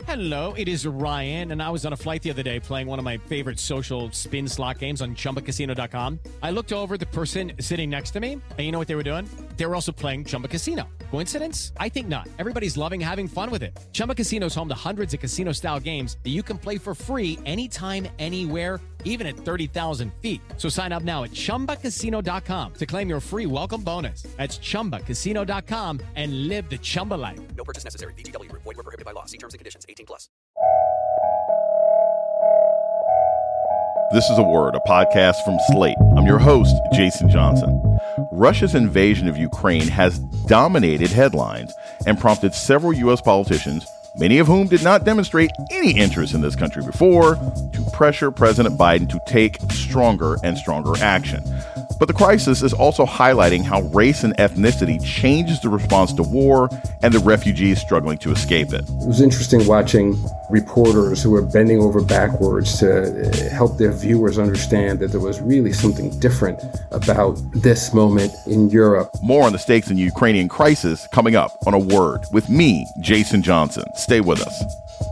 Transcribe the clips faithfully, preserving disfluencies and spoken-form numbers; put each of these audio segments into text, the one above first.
Hello, it is Ryan, and I was on a flight the other day playing one of my favorite social spin slot games on Chumba Casino dot com. I looked over at the person sitting next to me, and you know what they were doing? They were also playing Chumba Casino. Coincidence? I think not. Everybody's loving having fun with it. Chumba Casino is home to hundreds of casino-style games that you can play for free anytime, anywhere, even at thirty thousand feet. So sign up now at Chumba Casino dot com to claim your free welcome bonus. That's Chumba Casino dot com and live the Chumba life. No purchase necessary. V G W. Void where prohibited by law. See terms and conditions. eighteen plus. This is A Word, a podcast from Slate. I'm your host, Jason Johnson. Russia's invasion of Ukraine has dominated headlines and prompted several U S politicians, many of whom did not demonstrate any interest in this country before, to pressure President Biden to take stronger and stronger action. But the crisis is also highlighting how race and ethnicity changes the response to war and the refugees struggling to escape it. It was interesting watching reporters who were bending over backwards to help their viewers understand that there was really something different about this moment in Europe. More on the stakes in the Ukrainian crisis coming up on A Word with me, Jason Johnson. Stay with us.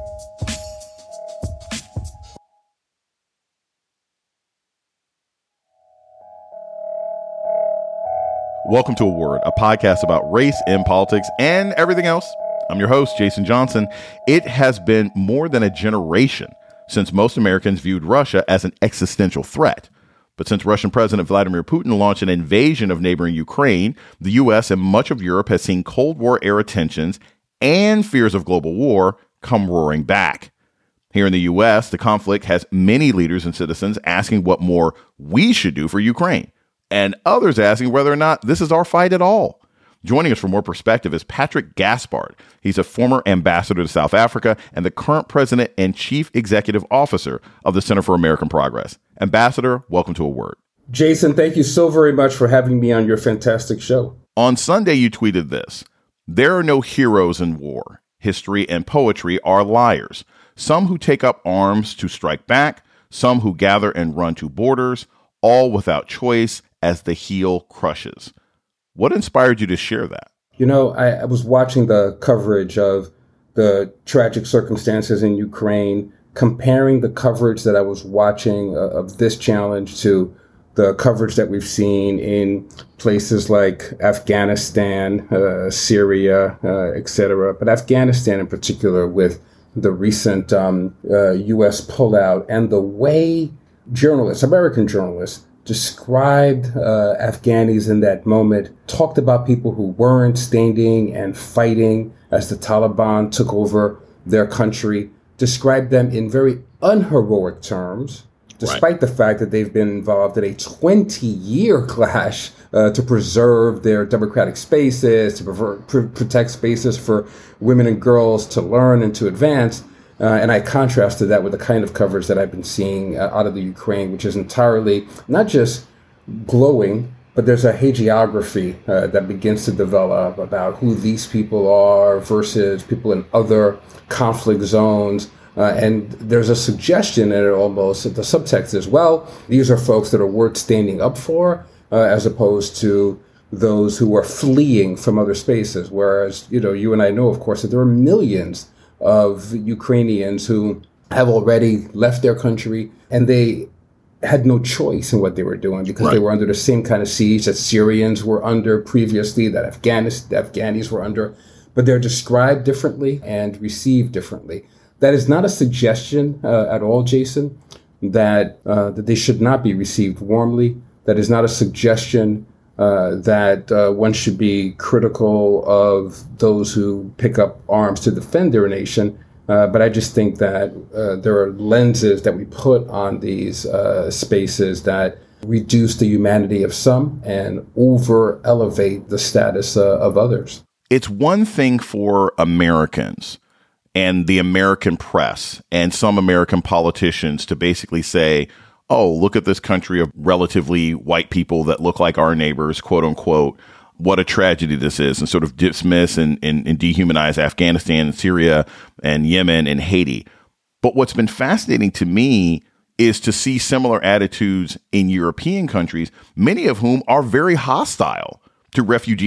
Welcome to A Word, a podcast about race and politics and everything else. I'm your host, Jason Johnson. It has been more than a generation since most Americans viewed Russia as an existential threat. But since Russian President Vladimir Putin launched an invasion of neighboring Ukraine, the U S and much of Europe has seen Cold War-era tensions and fears of global war come roaring back. Here in the U S, the conflict has many leaders and citizens asking what more we should do for Ukraine, and others asking whether or not this is our fight at all. Joining us for more perspective is Patrick Gaspard. He's a former ambassador to South Africa and the current president and chief executive officer of the Center for American Progress. Ambassador, welcome to A Word. Jason, thank you so very much for having me on your fantastic show. On Sunday, you tweeted this: "There are no heroes in war. History and poetry are liars. Some who take up arms to strike back, some who gather and run to borders, all without choice as the heel crushes." What inspired you to share that? You know, I, I was watching the coverage of the tragic circumstances in Ukraine, comparing the coverage that I was watching uh, of this challenge to the coverage that we've seen in places like Afghanistan, uh, Syria, uh, et cetera. But Afghanistan in particular, with the recent um, uh, U S pullout and the way journalists, American journalists, described uh, Afghanis in that moment, talked about people who weren't standing and fighting as the Taliban took over their country, described them in very unheroic terms, despite right. the fact that they've been involved in a twenty-year clash uh, to preserve their democratic spaces, to prefer, pr- protect spaces for women and girls to learn and to advance. Uh, and I contrasted that with the kind of coverage that I've been seeing uh, out of the Ukraine, which is entirely not just glowing, but there's a hagiography uh, that begins to develop about who these people are versus people in other conflict zones. Uh, and there's a suggestion in it almost that the subtext is, well, these are folks that are worth standing up for, uh, as opposed to those who are fleeing from other spaces. Whereas, you know, you and I know, of course, that there are millions of Ukrainians who have already left their country, and they had no choice in what they were doing because right. they were under the same kind of siege that Syrians were under previously, that Afghanis, the Afghanis were under, but they're described differently and received differently. That is not a suggestion uh, at all, Jason, that uh, that they should not be received warmly. That is not a suggestion Uh, that uh, one should be critical of those who pick up arms to defend their nation. Uh, but I just think that uh, there are lenses that we put on these uh, spaces that reduce the humanity of some and over elevate the status uh, of others. It's one thing for Americans and the American press and some American politicians to basically say, oh, look at this country of relatively white people that look like our neighbors, quote unquote. What a tragedy this is, and sort of dismiss and, and, and dehumanize Afghanistan and Syria and Yemen and Haiti. But what's been fascinating to me is to see similar attitudes in European countries, many of whom are very hostile to refugees,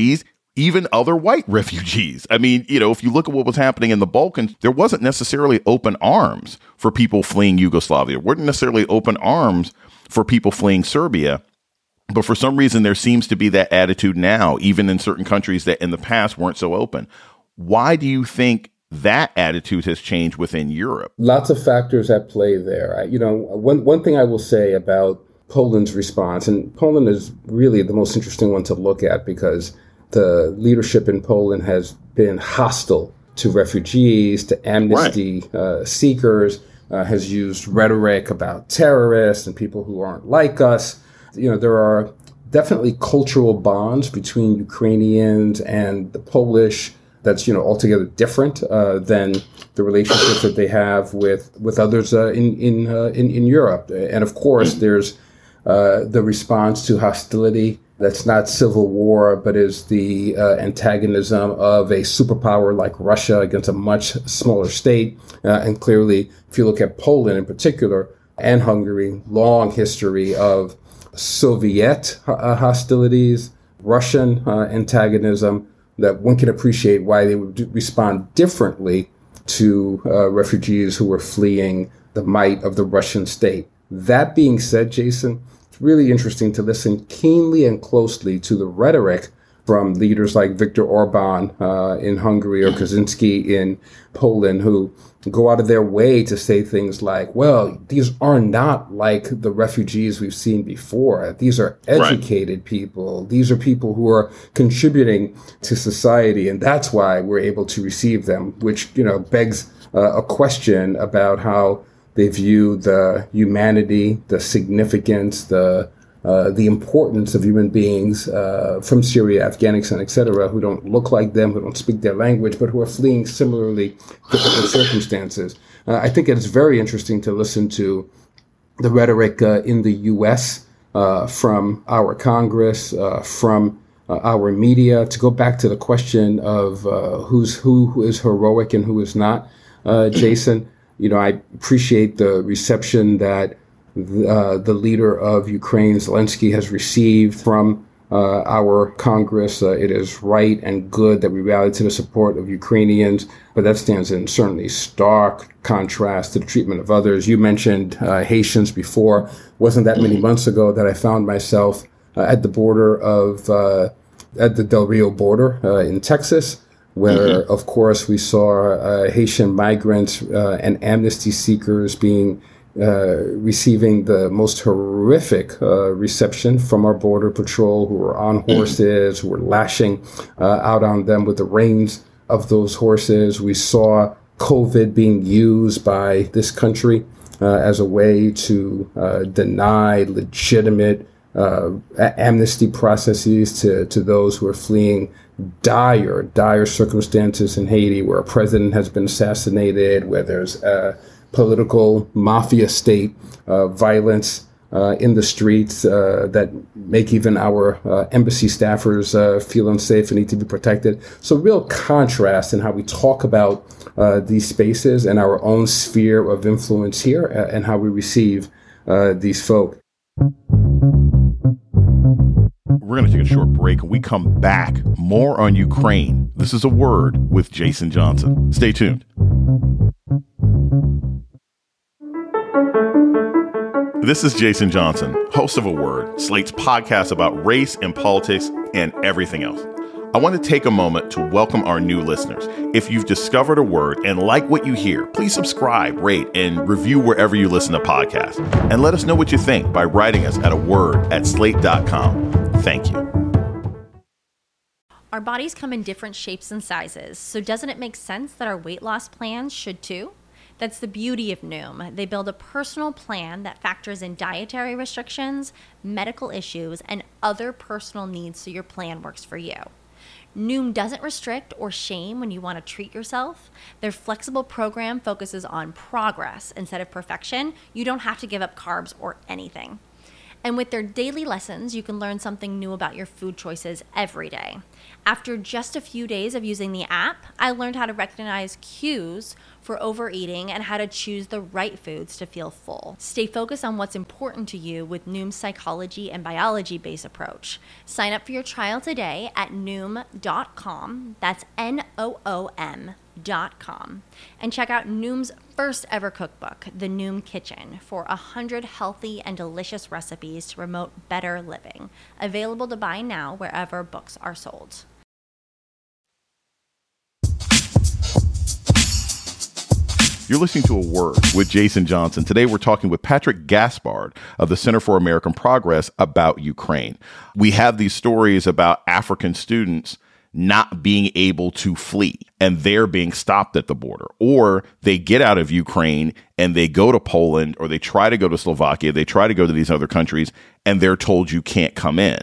even other white refugees. I mean, you know, if you look at what was happening in the Balkans, there wasn't necessarily open arms for people fleeing Yugoslavia. There weren't necessarily open arms for people fleeing Serbia. But for some reason, there seems to be that attitude now, even in certain countries that in the past weren't so open. Why do you think that attitude has changed within Europe? Lots of factors at play there. I, you know, one, one thing I will say about Poland's response, and Poland is really the most interesting one to look at because the leadership in Poland has been hostile to refugees, to amnesty right. uh, seekers, uh, has used rhetoric about terrorists and people who aren't like us. You know, there are definitely cultural bonds between Ukrainians and the Polish that's, you know, altogether different uh, than the relationships that they have with with others uh, in in, uh, in in Europe. And of course, there's uh, the response to hostility that's not civil war, but is the uh, antagonism of a superpower like Russia against a much smaller state. Uh, and clearly, if you look at Poland in particular and Hungary, long history of Soviet uh, hostilities, Russian uh, antagonism, that one can appreciate why they would do, respond differently to uh, refugees who were fleeing the might of the Russian state. That being said, Jason, it's really interesting to listen keenly and closely to the rhetoric from leaders like Viktor Orban uh, in Hungary or Kaczynski in Poland, who go out of their way to say things like, well, these are not like the refugees we've seen before. These are educated right. people. These are people who are contributing to society, and that's why we're able to receive them, which, you know, begs uh, a question about how they view the humanity, the significance, the Uh, the importance of human beings uh, from Syria, Afghanistan, et cetera, who don't look like them, who don't speak their language, but who are fleeing similarly difficult circumstances. Uh, I think it's very interesting to listen to the rhetoric uh, in the U S uh, from our Congress, uh, from uh, our media, to go back to the question of uh, who's who, who is heroic and who is not. Uh, Jason, you know, I appreciate the reception that Uh, the leader of Ukraine, Zelensky, has received from uh, our Congress. Uh, it is right and good that we rally to the support of Ukrainians, but that stands in certainly stark contrast to the treatment of others. You mentioned uh, Haitians before. Wasn't that many months ago that I found myself uh, at the border of, uh, at the Del Rio border uh, in Texas, where, mm-hmm. of course, we saw uh, Haitian migrants uh, and amnesty seekers being Uh, receiving the most horrific uh, reception from our border patrol, who were on horses, who were lashing uh, out on them with the reins of those horses. We saw COVID being used by this country uh, as a way to uh, deny legitimate uh, amnesty processes to, to those who are fleeing dire, dire circumstances in Haiti, where a president has been assassinated, where there's uh, political mafia state, uh, violence uh, in the streets uh, that make even our uh, embassy staffers uh, feel unsafe and need to be protected. So real contrast in how we talk about uh, these spaces and our own sphere of influence here uh, and how we receive uh, these folk. We're going to take a short break. When we come back, more on Ukraine. This is A Word with Jason Johnson. Stay tuned. This is Jason Johnson, host of A Word, Slate's podcast about race and politics and everything else. I want to take a moment to welcome our new listeners. If you've discovered A Word and like what you hear, please subscribe, rate, and review wherever you listen to podcasts. And let us know what you think by writing us at a word at slate dot com. Thank you. Our bodies come in different shapes and sizes, so doesn't it make sense that our weight loss plans should too? That's the beauty of Noom. They build a personal plan that factors in dietary restrictions, medical issues, and other personal needs so your plan works for you. Noom doesn't restrict or shame when you want to treat yourself. Their flexible program focuses on progress instead of perfection. You don't have to give up carbs or anything. And with their daily lessons, you can learn something new about your food choices every day. After just a few days of using the app, I learned how to recognize cues for overeating and how to choose the right foods to feel full. Stay focused on what's important to you with Noom's psychology and biology-based approach. Sign up for your trial today at noom dot com. That's N O O M dot com. And check out Noom's first ever cookbook, The Noom Kitchen, for one hundred healthy and delicious recipes to promote better living. Available to buy now wherever books are sold. You're listening to A Word with Jason Johnson. Today, we're talking with Patrick Gaspard of the Center for American Progress about Ukraine. We have these stories about African students not being able to flee and they're being stopped at the border, or they get out of Ukraine and they go to Poland, or they try to go to Slovakia, they try to go to these other countries, and they're told you can't come in.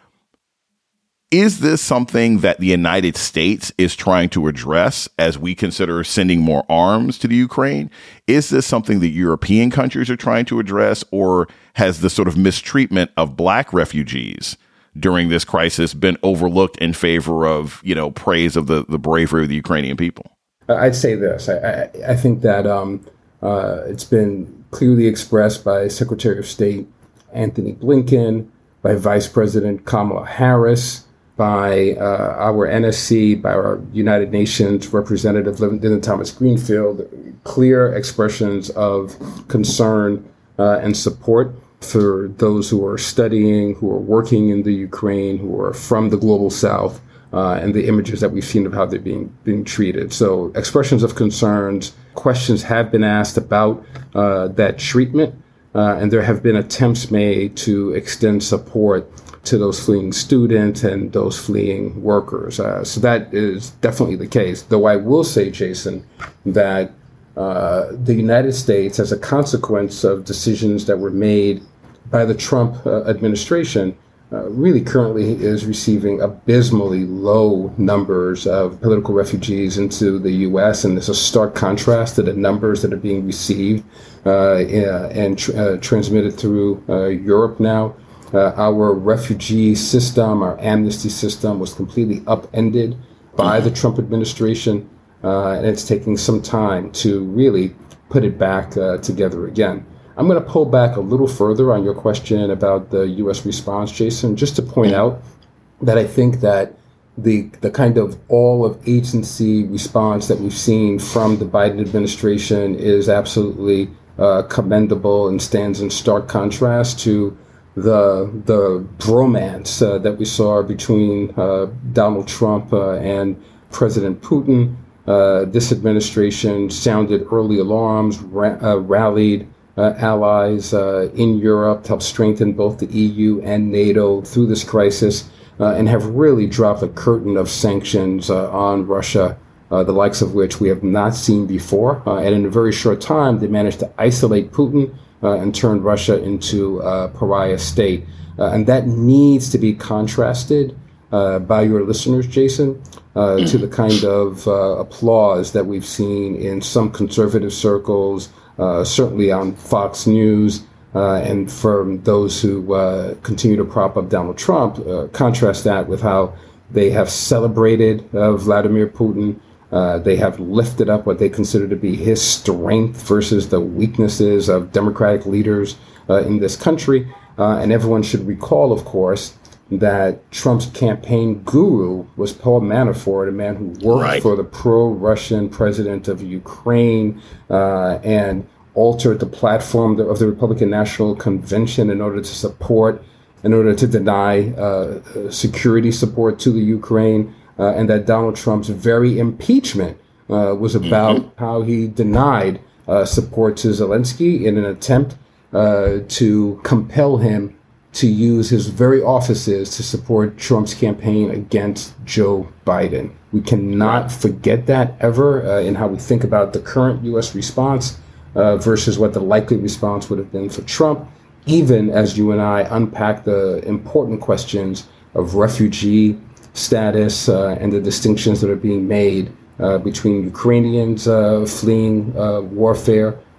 Is this something that the United States is trying to address as we consider sending more arms to the Ukraine? Is this something that European countries are trying to address, or has the sort of mistreatment of black refugees during this crisis been overlooked in favor of, you know, praise of the, the bravery of the Ukrainian people? I'd say this. I, I, I think that um, uh, it's been clearly expressed by Secretary of State Anthony Blinken, by Vice President Kamala Harris, by uh, our N S C, by our United Nations representative Linda Thomas Greenfield, clear expressions of concern uh, and support for those who are studying, who are working in the Ukraine, who are from the global south, uh, and the images that we've seen of how they're being being treated. So expressions of concerns, questions have been asked about uh, that treatment, uh, and there have been attempts made to extend support to those fleeing students and those fleeing workers. Uh, so that is definitely the case. Though I will say, Jason, that uh, the United States, as a consequence of decisions that were made by the Trump uh, administration, uh, really currently is receiving abysmally low numbers of political refugees into the U S. And there's a stark contrast to the numbers that are being received uh, and tr- uh, transmitted through uh, Europe now. Uh, our refugee system, our amnesty system was completely upended by the Trump administration, uh, and it's taking some time to really put it back uh, together again. I'm going to pull back a little further on your question about the U S response, Jason, just to point out that I think that the the kind of all of agency response that we've seen from the Biden administration is absolutely uh, commendable and stands in stark contrast to the the bromance uh, that we saw between uh, Donald Trump uh, and President Putin. Uh, this administration sounded early alarms, ra- uh, rallied uh, allies uh, in Europe to help strengthen both the E U and NATO through this crisis, uh, and have really dropped a curtain of sanctions uh, on Russia, uh, the likes of which we have not seen before. Uh, and in a very short time, they managed to isolate Putin Uh, and turn Russia into a pariah state. Uh, and that needs to be contrasted uh, by your listeners, Jason, uh, to the kind of uh, applause that we've seen in some conservative circles, uh, certainly on Fox News, uh, and from those who uh, continue to prop up Donald Trump. Uh, contrast that with how they have celebrated uh, Vladimir Putin. Uh, they have lifted up what they consider to be his strength versus the weaknesses of democratic leaders uh, in this country. Uh, and everyone should recall, of course, that Trump's campaign guru was Paul Manafort, a man who worked right. for the pro-Russian president of Ukraine uh, and altered the platform of the Republican National Convention in order to support, in order to deny uh, security support to the Ukraine. Uh, and that Donald Trump's very impeachment uh, was about mm-hmm. how he denied uh, support to Zelensky in an attempt uh, to compel him to use his very offices to support Trump's campaign against Joe Biden. We cannot forget that ever uh, in how we think about the current U S response uh, versus what the likely response would have been for Trump, even as you and I unpack the important questions of refugee status uh, and the distinctions that are being made uh, between Ukrainians uh, fleeing uh, warfare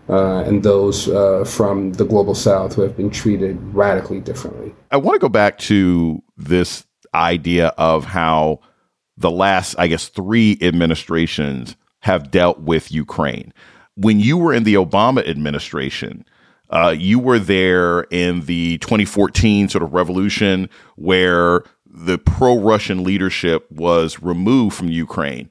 uh, and those uh, from the global south who have been treated radically differently. I want to go back to this idea of how the last, I guess, three administrations have dealt with Ukraine. When you were in the Obama administration, uh, you were there in the twenty fourteen sort of revolution where the pro-Russian leadership was removed from Ukraine.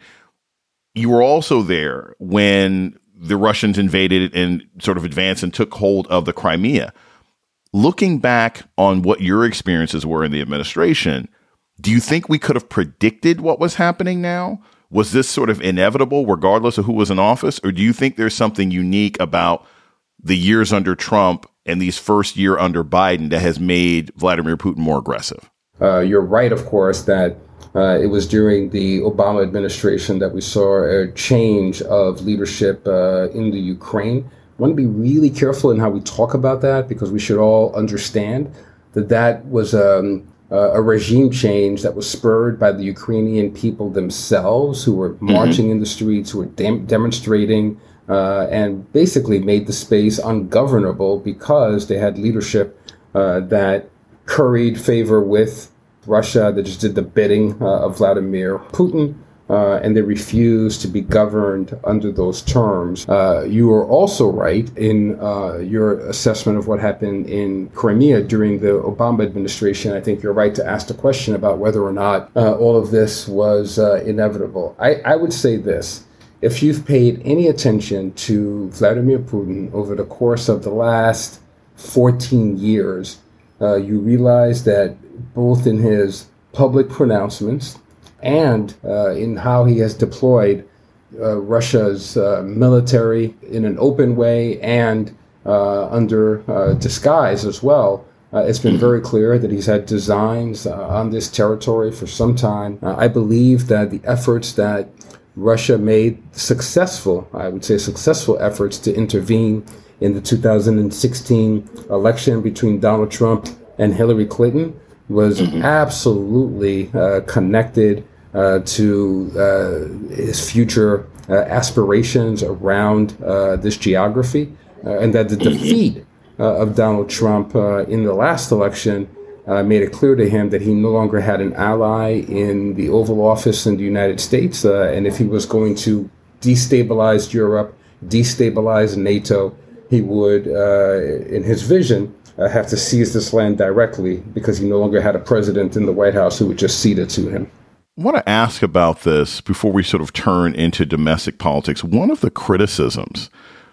You were also there when the Russians invaded and sort of advanced and took hold of the Crimea. Looking back on what your experiences were in the administration, do you think we could have predicted what was happening now? Was this sort of inevitable regardless of who was in office? Or do you think there's something unique about the years under Trump and these first year under Biden that has made Vladimir Putin more aggressive? Uh, you're right, of course, that uh, it was during the Obama administration that we saw a change of leadership uh, in the Ukraine. I want to be really careful in how we talk about that, because we should all understand that that was um, a regime change that was spurred by the Ukrainian people themselves, who were marching mm-hmm. in the streets, who were dem- demonstrating, uh, and basically made the space ungovernable because they had leadership uh, that curried favor with Russia, that just did the bidding uh, of Vladimir Putin, uh, and they refused to be governed under those terms. Uh, you are also right in uh, your assessment of what happened in Crimea during the Obama administration. I think you're right to ask the question about whether or not uh, all of this was uh, inevitable. I, I would say this. If you've paid any attention to Vladimir Putin over the course of the last fourteen years, uh, you realize that both in his public pronouncements and uh, in how he has deployed uh, Russia's uh, military in an open way and uh, under uh, disguise as well, uh, it's been very clear that he's had designs uh, on this territory for some time. Uh, I believe that the efforts that Russia made successful, I would say successful efforts to intervene in the two thousand sixteen election between Donald Trump and Hillary Clinton was mm-hmm. absolutely uh, connected uh, to uh, his future uh, aspirations around uh, this geography, uh, and that the defeat uh, of Donald Trump uh, in the last election uh, made it clear to him that he no longer had an ally in the Oval Office in the United States, uh, and if he was going to destabilize Europe, destabilize NATO, he would, uh, in his vision, Uh, have to seize this land directly, because he no longer had a president in the White House who would just cede it to him. I want to ask about this before we sort of turn into domestic politics. One of the criticisms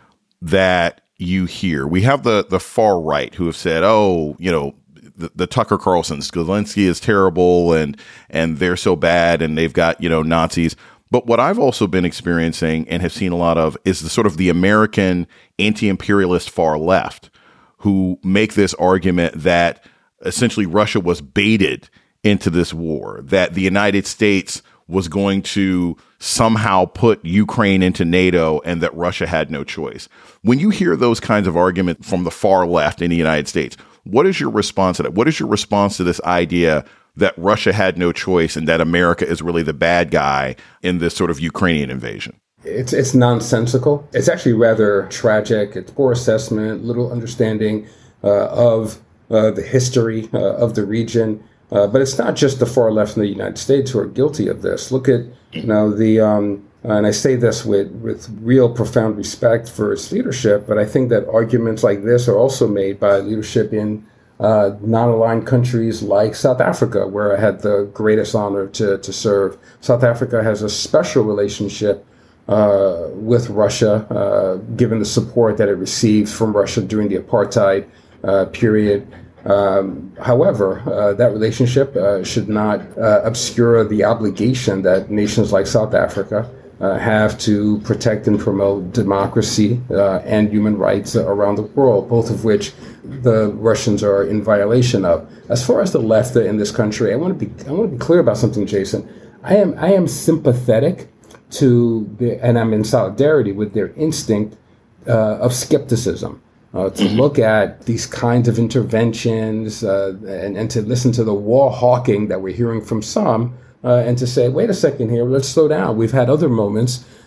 that you hear, we have the, the far right who have said, oh, you know, the, the Tucker Carlsons, Zelensky is terrible and and they're so bad and they've got, you know, Nazis. But what I've also been experiencing and have seen a lot of is the sort of the American anti-imperialist far left, who make this argument that essentially Russia was baited into this war, that the United States was going to somehow put Ukraine into NATO and that Russia had no choice. When you hear those kinds of arguments from the far left in the United States, what is your response to that? What is your response to this idea that Russia had no choice and that America is really the bad guy in this sort of Ukrainian invasion? It's it's nonsensical. It's actually rather tragic. It's poor assessment, little understanding uh, of uh, the history uh, of the region. Uh, but it's not just the far left in the United States who are guilty of this. Look at, you know, the, um, and I say this with, with real profound respect for its leadership, but I think that arguments like this are also made by leadership in uh, non-aligned countries like South Africa, where I had the greatest honor to, to serve. South Africa has a special relationship uh, with Russia, uh, given the support that it received from Russia during the apartheid uh, period. Um, however, uh, that relationship uh, should not uh, obscure the obligation that nations like South Africa uh, have to protect and promote democracy uh, and human rights around the world, both of which the Russians are in violation of. As far as the left in this country, I want to be I want to be clear about something, Jason. I am I am sympathetic to the, and I'm in solidarity with their instinct uh, of skepticism. Uh, to look at these kinds of interventions uh, and, and to listen to the war hawking that we're hearing from some uh, and to say, wait a second here, let's slow down. We've had other moments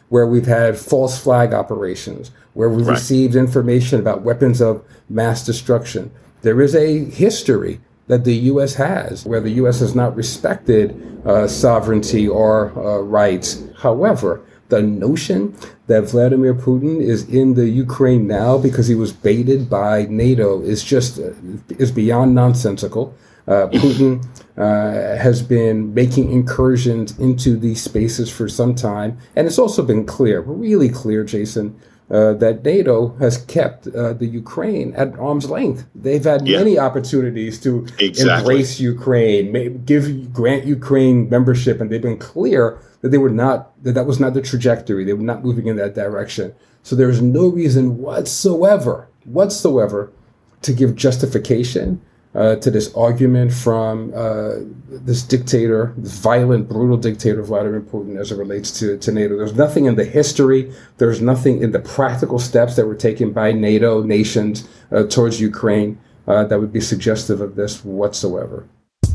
where we've had false flag operations, where we've Right. received information about weapons of mass destruction. There is a history that the U S has, where the U S has not respected uh, sovereignty or uh, rights. However, the notion that Vladimir Putin is in the Ukraine now because he was baited by NATO is just uh, is beyond nonsensical. Uh, Putin uh, has been making incursions into these spaces for some time, and it's also been clear, really clear, Jason, Uh, that NATO has kept uh, the Ukraine at arm's length. They've had Yeah. many opportunities to Exactly. embrace Ukraine, may, give grant Ukraine membership, and they've been clear that they were not that that was not the trajectory. They were not moving in that direction. So there is no reason whatsoever, whatsoever, to give justification uh, to this argument from uh, this dictator, this violent, brutal dictator, Vladimir Putin, as it relates to, to NATO. There's nothing in the history, there's nothing in the practical steps that were taken by NATO nations uh, towards Ukraine uh, that would be suggestive of this whatsoever.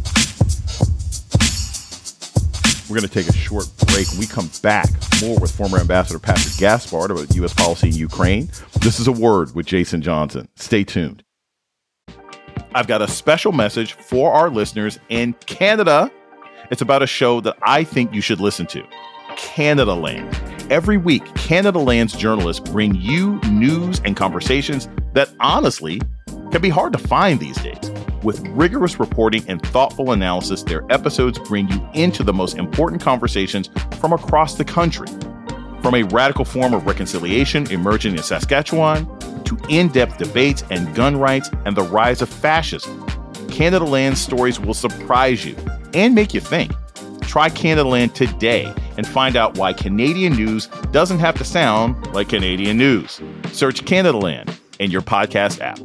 We're going to take a short break. When we come back, more with former Ambassador Patrick Gaspard about U S policy in Ukraine. This is A Word with Jason Johnson. Stay tuned. I've got a special message for our listeners in Canada. It's about a show that I think you should listen to, Canada Land. Every week, Canada Land's journalists bring you news and conversations that honestly can be hard to find these days. With rigorous reporting and thoughtful analysis, their episodes bring you into the most important conversations from across the country. From a radical form of reconciliation emerging in Saskatchewan to in-depth debates and gun rights and the rise of fascism, Canada Land's stories will surprise you and make you think. Try Canada Land today and find out why Canadian news doesn't have to sound like Canadian news. Search Canada Land in your podcast app.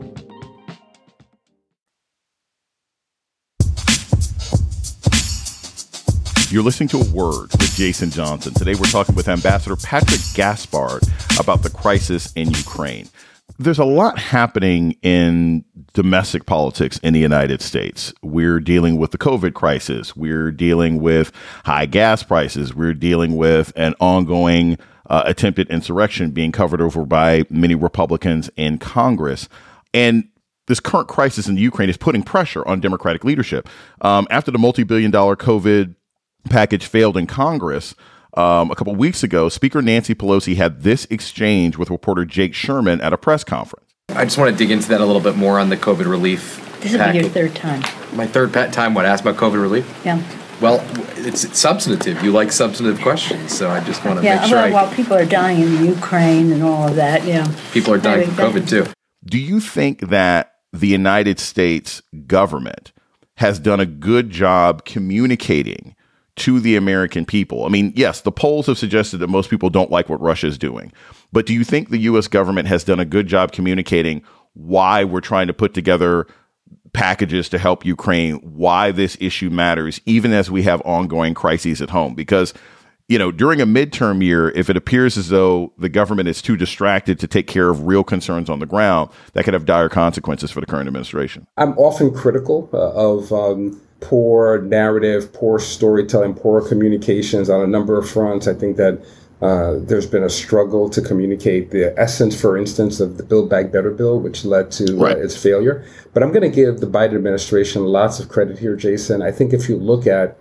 You're listening to A Word with Jason Johnson. Today we're talking with Ambassador Patrick Gaspard about the crisis in Ukraine. There's a lot happening in domestic politics in the United States. We're dealing with the COVID crisis. We're dealing with high gas prices. We're dealing with an ongoing uh, attempted insurrection being covered over by many Republicans in Congress. And this current crisis in the Ukraine is putting pressure on Democratic leadership. Um, after the multi-billion dollar COVID package failed in Congress um, a couple of weeks ago, Speaker Nancy Pelosi had this exchange with reporter Jake Sherman at a press conference. I just want to dig into that a little bit more on the COVID relief This will package. be your third time. My third pat time, what, ask about COVID relief? Yeah. Well, it's, it's substantive. You like substantive questions, so I just want to Yeah, make sure well, I, while people are dying in Ukraine and all of that, yeah. people are dying from COVID too. Do you think that the United States government has done a good job communicating to the American people? I mean, yes, the polls have suggested that most people don't like what Russia is doing. But do you think the U S government has done a good job communicating why we're trying to put together packages to help Ukraine, why this issue matters, even as we have ongoing crises at home? Because, you know, during a midterm year, if it appears as though the government is too distracted to take care of real concerns on the ground, that could have dire consequences for the current administration. I'm often critical uh, of um, poor narrative, poor storytelling, poor communications on a number of fronts. I think that uh, there's been a struggle to communicate the essence, for instance, of the Build Back Better bill, which led to Right. uh, its failure. But I'm going to give the Biden administration lots of credit here, Jason. I think if you look at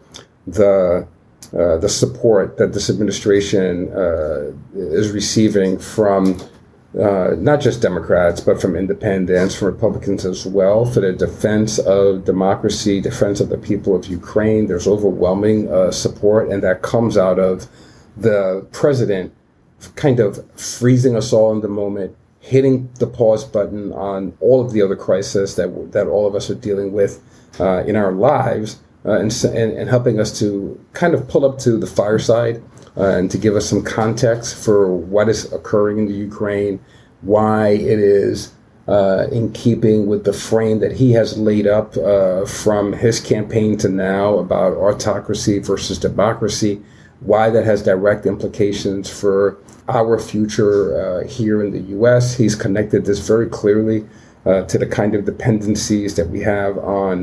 the uh, the support that this administration uh, is receiving from Uh, not just Democrats, but from independents, from Republicans as well, for the defense of democracy, defense of the people of Ukraine. There's overwhelming uh, support, and that comes out of the president kind of freezing us all in the moment, hitting the pause button on all of the other crises that that all of us are dealing with uh, in our lives, uh, and, and and helping us to kind of pull up to the fireside. Uh, and to give us some context for what is occurring in the Ukraine, why it is uh, in keeping with the frame that he has laid up uh, from his campaign to now about autocracy versus democracy, why that has direct implications for our future uh, here in the U S. He's connected this very clearly uh, to the kind of dependencies that we have on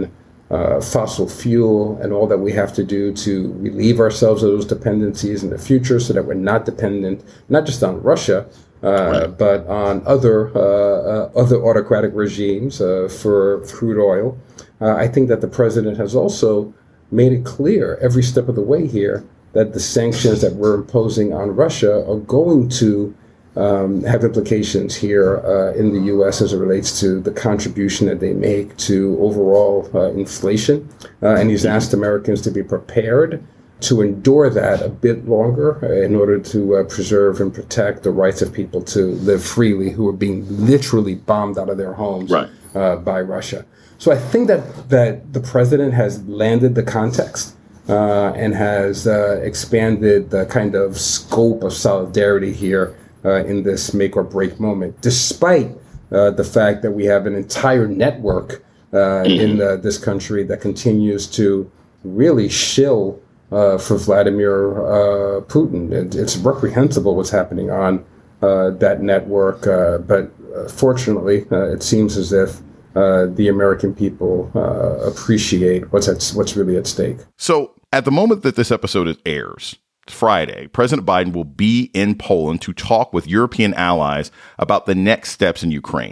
uh, fossil fuel and all that we have to do to relieve ourselves of those dependencies in the future so that we're not dependent, not just on Russia, uh, right. but on other uh, uh, other autocratic regimes uh, for crude oil. Uh, I think that the president has also made it clear every step of the way here that the sanctions that we're imposing on Russia are going to um, have implications here uh, in the U S as it relates to the contribution that they make to overall uh, inflation. Uh, and he's asked Americans to be prepared to endure that a bit longer uh, in order to uh, preserve and protect the rights of people to live freely who are being literally bombed out of their homes right. uh, by Russia. So I think that, that the president has landed the context uh, and has uh, expanded the kind of scope of solidarity here uh, in this make or break moment, despite uh, the fact that we have an entire network uh, in uh, this country that continues to really shill uh, for Vladimir uh, Putin. It, it's reprehensible what's happening on uh, that network, uh, but uh, fortunately, uh, it seems as if Uh, the American people uh, appreciate what's at, what's really at stake. So at the moment that this episode airs, Friday, President Biden will be in Poland to talk with European allies about the next steps in Ukraine.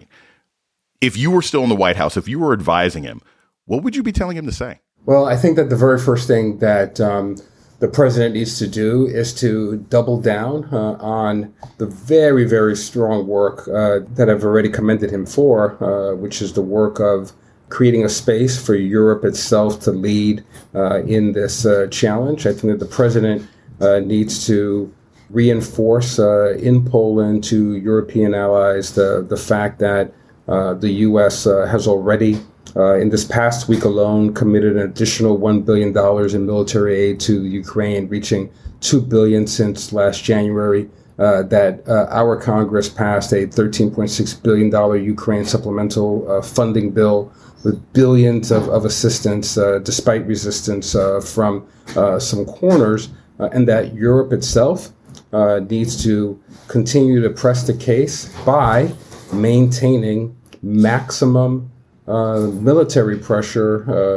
If you were still in the White House, if you were advising him, what would you be telling him to say? Well, I think that the very first thing that um, the president needs to do is to double down uh, on the very, very strong work uh, that I've already commended him for, uh, which is the work of creating a space for Europe itself to lead uh, in this uh, challenge. I think that the president uh, needs to reinforce uh, in Poland to European allies the, the fact that uh, the U S uh, has already Uh, in this past week alone, committed an additional one billion dollars in military aid to Ukraine, reaching two billion dollars since last January, uh, that uh, our Congress passed a thirteen point six billion dollars Ukraine supplemental uh, funding bill with billions of, of assistance, uh, despite resistance uh, from uh, some corners, uh, and that Europe itself uh, needs to continue to press the case by maintaining maximum Uh, military pressure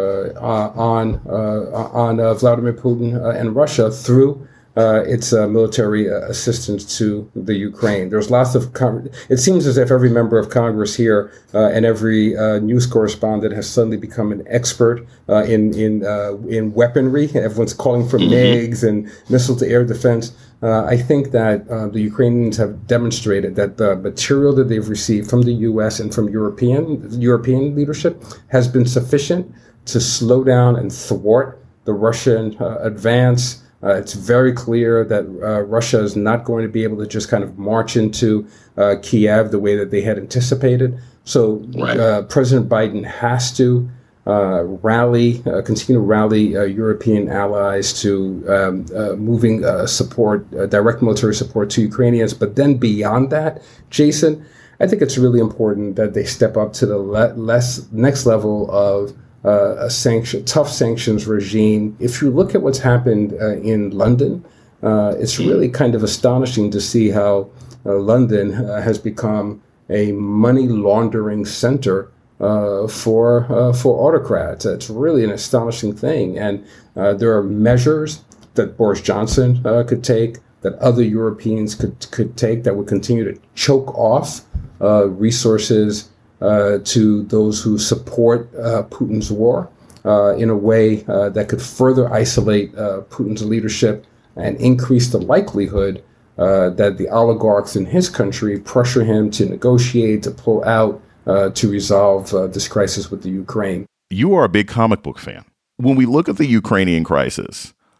uh, on uh, on uh, Vladimir Putin uh, and Russia through uh, its uh, military uh, assistance to the Ukraine. There's lots of con- it seems as if every member of Congress here uh, and every uh, news correspondent has suddenly become an expert uh, in in uh, in weaponry. Everyone's calling for mm-hmm. MiGs and missile to air defense. Uh, I think that uh, the Ukrainians have demonstrated that the material that they've received from the U S and from European European leadership has been sufficient to slow down and thwart the Russian uh, advance. Uh, it's very clear that uh, Russia is not going to be able to just kind of march into uh, Kiev the way that they had anticipated. So right. uh, President Biden has to Uh, rally, uh, continue to rally uh, European allies to um, uh, moving uh, support, uh, direct military support to Ukrainians. But then beyond that, Jason, I think it's really important that they step up to the le- less next level of uh, a sanction, tough sanctions regime. If you look at what's happened uh, in London, uh, it's really kind of astonishing to see how uh, London uh, has become a money laundering center Uh, for uh, for autocrats. It's really an astonishing thing. And uh, there are measures that Boris Johnson uh, could take, that other Europeans could could take, that would continue to choke off uh, resources uh, to those who support uh, Putin's war uh, in a way uh, that could further isolate uh, Putin's leadership and increase the likelihood uh, that the oligarchs in his country pressure him to negotiate, to pull out, Uh, to resolve uh, this crisis with the Ukraine. You are a big comic book fan. When we look at the Ukrainian crisis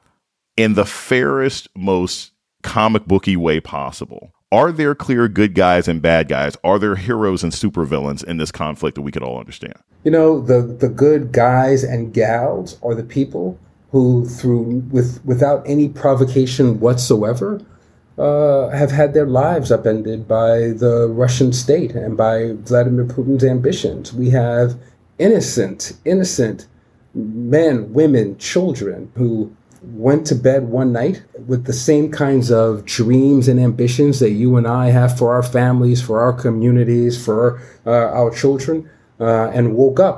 in the fairest, most comic booky way possible, are there clear good guys and bad guys? Are there heroes and supervillains in this conflict that we could all understand? You know, the, the good guys and gals are the people who, through with without any provocation whatsoever, Uh, have had their lives upended by the Russian state and by Vladimir Putin's ambitions. We have innocent, innocent men, women, children who went to bed one night with the same kinds of dreams and ambitions that you and I have for our families, for our communities, for uh, our children, uh, and woke up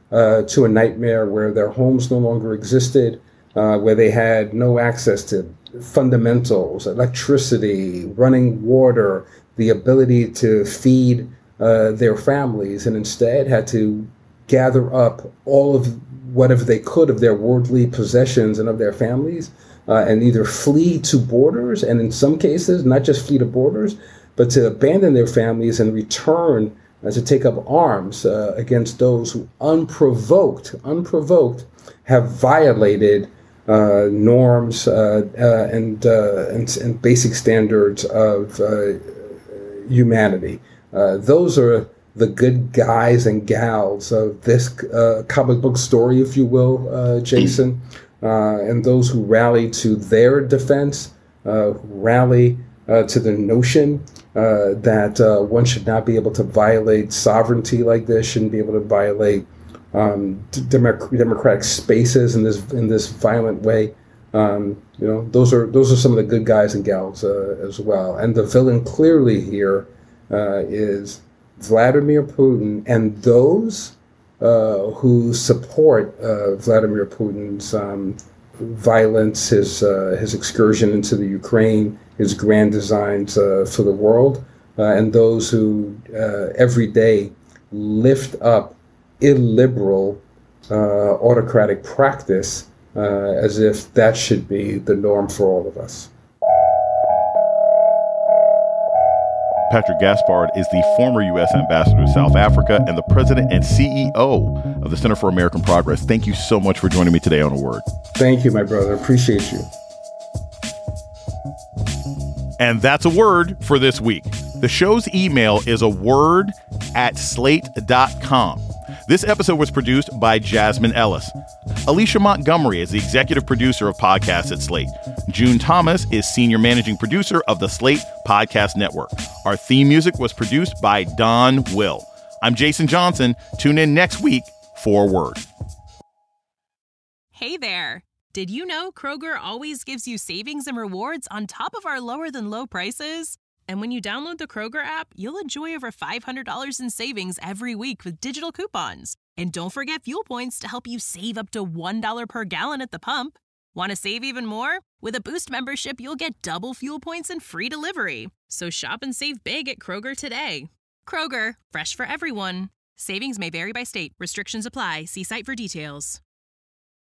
uh, to a nightmare where their homes no longer existed, uh, where they had no access to fundamentals, electricity, running water, the ability to feed uh, their families, and instead had to gather up all of whatever they could of their worldly possessions and of their families, uh, and either flee to borders, and in some cases, not just flee to borders, but to abandon their families and return uh, to take up arms uh, against those who unprovoked, unprovoked have violated uh, norms uh, uh, and, uh, and and basic standards of uh, humanity. Uh, those are the good guys and gals of this uh, comic book story, if you will, uh, Jason, uh, and those who rally to their defense, uh, who rally uh, to the notion uh, that uh, one should not be able to violate sovereignty like this, shouldn't be able to violate um, democ- democratic spaces in this in this violent way. Um, you know, those are those are some of the good guys and gals uh, as well. And the villain clearly here uh, is Vladimir Putin and those uh, who support uh, Vladimir Putin's um, violence, his uh, his excursion into the Ukraine, his grand designs uh, for the world, uh, and those who uh, every day lift up illiberal uh, autocratic practice uh, as if that should be the norm for all of us. Patrick Gaspard is the former U S ambassador to South Africa and the president and C E O of the Center for American Progress. Thank you so much for joining me today on A Word. Thank you, my brother. Appreciate you. And that's A Word for this week. The show's email is a word at slate dot com. This episode was produced by Jasmine Ellis. Alicia Montgomery is the executive producer of podcasts at Slate. June Thomas is senior managing producer of the Slate Podcast Network. Our theme music was produced by Don Will. I'm Jason Johnson. Tune in next week for A Word. Hey there. Did you know Kroger always gives you savings and rewards on top of our lower than low prices? And when you download the Kroger app, you'll enjoy over five hundred dollars in savings every week with digital coupons. And don't forget fuel points to help you save up to one dollar per gallon at the pump. Want to save even more? With a Boost membership, you'll get double fuel points and free delivery. So shop and save big at Kroger today. Kroger, fresh for everyone. Savings may vary by state. Restrictions apply. See site for details.